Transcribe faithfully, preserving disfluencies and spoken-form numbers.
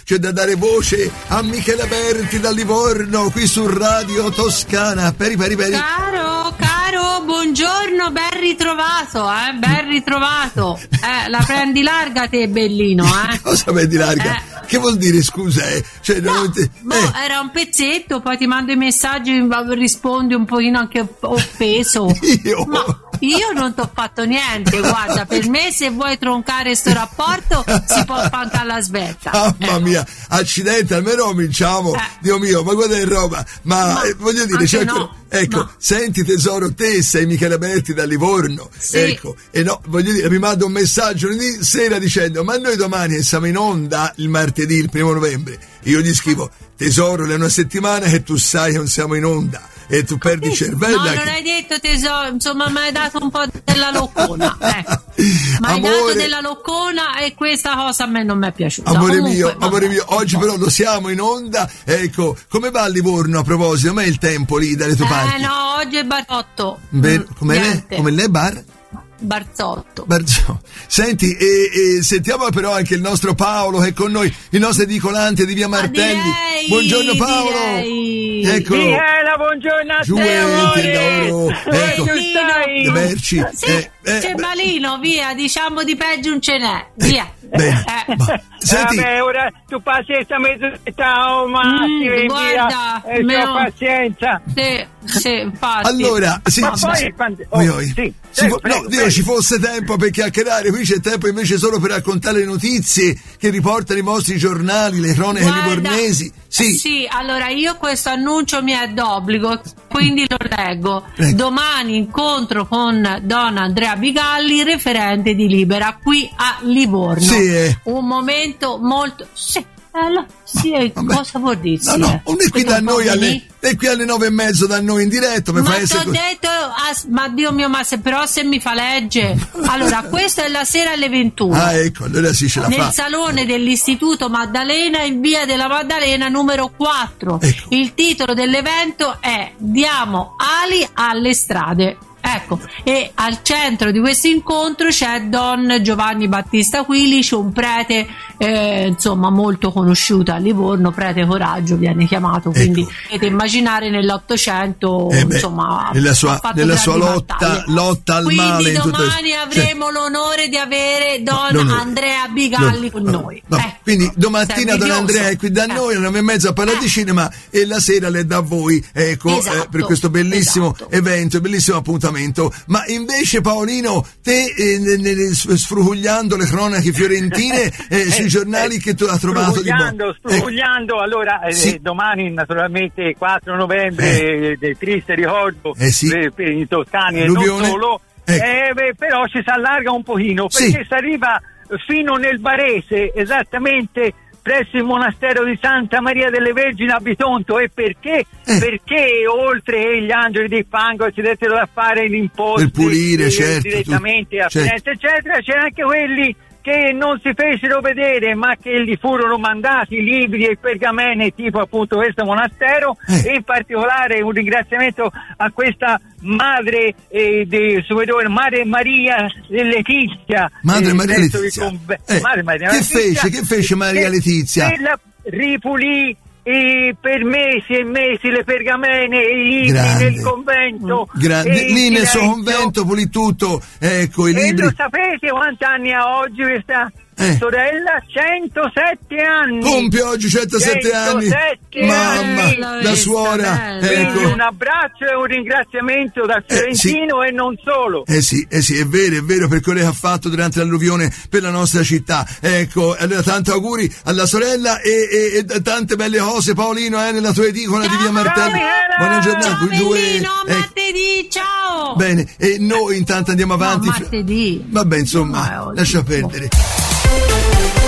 c'è da dare voce a Michela Berti da Livorno, qui su Radio Toscana. Peri peri peri. Caro, caro, buongiorno, ben ritrovato, eh, ben ritrovato. Eh, la prendi larga te, bellino, eh? Cosa prendi larga? Eh. Che vuol dire, scusa, eh? Cioè, no, non te... boh, eh. era un pezzetto, poi ti mando i messaggi, rispondi un pochino anche offeso. Io? Ma io non ti ho fatto niente, guarda, per me se vuoi troncare sto rapporto si può fare alla svelta. Mamma eh. mia, accidente, almeno cominciamo. Eh. Dio mio, ma guarda in roba. Ma, Ma eh, voglio dire, c'è no, ancora... Ecco, no. Senti tesoro, te sei Michela Berti da Livorno. Sì. Ecco, e no, voglio dire, mi manda un messaggio lunedì sera dicendo: ma noi domani siamo in onda il martedì, il primo novembre. Io gli scrivo: tesoro, è una settimana che tu sai che non siamo in onda e tu perdi il cervello. No, che... non hai detto tesoro, insomma mi hai dato un po' della loccona, ecco. Mi hai Amore... dato della loccona e questa cosa a me non mi è piaciuta. Amore Comunque, mio, vabbè, amore mio, oggi però lo siamo in onda. Ecco, come va a Livorno a proposito? Com'è il tempo lì dalle tue eh, parti? Eh no, oggi è barzotto. Beh, come Niente. lei? Come lei bar? Barzotto. Barzotto. Senti, e, e sentiamo però anche il nostro Paolo che è con noi, il nostro edicolante di Via Martelli. direi, Buongiorno Paolo. direi. Eccolo. Michela, buongiorno a te, Giù e amore. loro. Ecco. Come stai? Le merci. Sì, Eh, eh, c'è malino, via, diciamo di peggio non ce n'è, via. Bene. Eh. Ma, senti, Vabbè, ora tu passi questa mezz'età, oh, ma Mm, ti via, guarda, e me c'ho lo- pazienza. Sì, sì, infatti. allora, sì, Ma sì, poi sì. quando- oh, Oi, oi. sì, Ci prego, fo- prego, no, Dio, prego. ci fosse tempo per chiacchierare, qui c'è tempo invece solo per raccontare le notizie che riportano i vostri giornali, le cronache Guarda, livornesi. Sì. Sì, allora io questo annuncio mi è d'obbligo, quindi lo leggo. Prego. Domani incontro con Don Andrea Bigalli, referente di Libera, qui a Livorno. Sì, eh. Un momento molto... Sì, allora, sì, eh, Vabbè. cosa vuol dire? No, no, non è qui da noi alle, è qui alle nove e mezzo da noi in diretta. Mi Ma fa ti essere ho così. detto, as- ma Dio mio, ma se però se mi fa legge. Allora, questo è la sera alle ventuno. Ah, ecco, allora sì, ce la Nel fa. salone dell'Istituto Maddalena in via della Maddalena numero quattro. Ecco. Il titolo dell'evento è Diamo ali alle strade. Ecco, e al centro di questo incontro c'è Don Giovanni Battista Quilic, un prete eh, insomma molto conosciuto a Livorno, prete Coraggio viene chiamato, quindi Ecco. potete immaginare nell'Ottocento Eh beh, insomma nella sua- ha fatto nella grandi sua lotta- battaglie. lotta al quindi male in tutto domani questo. avremo l'onore di avere Don L'onore. Andrea Bigalli con Vabbè, noi. vabbè. Eh, Quindi sei domattina Don invidioso. Andrea è qui da Eh. noi, alle nove e mezza a parlare di Eh. cinema e la sera le dà a voi, ecco, Esatto, eh, per questo bellissimo esatto. evento, bellissimo appuntamento. Ma invece Paolino, te eh, ne- ne- sfrugugliando le cronache fiorentine eh, sui giornali che tu hai trovato di Sprugugliando, buono. sprugugliando, allora eh, Sì. domani naturalmente quattro novembre eh, del triste ricordo Eh sì. per, per i toscani e Alluvione. non solo, Ecco. eh, beh, però ci si allarga un pochino Sì. perché si arriva fino nel Barese, esattamente presso il monastero di Santa Maria delle Vergini a Bitonto. E perché? Eh. Perché oltre gli angeli di fango ci dettero da fare l'imposto Per pulire, certo, direttamente tu- a certo. Firenze, eccetera, c'è anche quelli che non si fecero vedere ma che gli furono mandati libri e pergamene tipo appunto questo monastero, Eh. e in particolare un ringraziamento a questa madre eh, di superiore, Madre Maria Letizia, Madre eh, Maria presso il Letizia. conve- Eh, Madre Maria che Letizia, fece? Che fece Maria che- Letizia? che la ripulì eh, per mesi e mesi le pergamene e i libri Grande. nel convento. Grande. e in Lì nel suo silenzio. convento pulì tutto, ecco, i E libri. lo sapete quanti anni ha oggi questa Eh. sorella? centosette anni. Compie oggi centosette anni. centosette Mamma, anni. la Questa, suora, bella. Quindi ecco. un abbraccio e un ringraziamento da Fiorentino e non solo. Eh sì, eh sì, è vero, è vero, per quello che ha fatto durante l'alluvione per la nostra città. Ecco, allora tanti auguri alla sorella e, e- e tante belle cose, Paolino, eh, nella tua edicola di Via Martelli. Michela! Buona giornata, Ciao due- bellino, eh, martedì, ciao. bene, e noi intanto andiamo avanti. No, martedì. Vabbè, insomma, Ma è oggi. lascia perdere.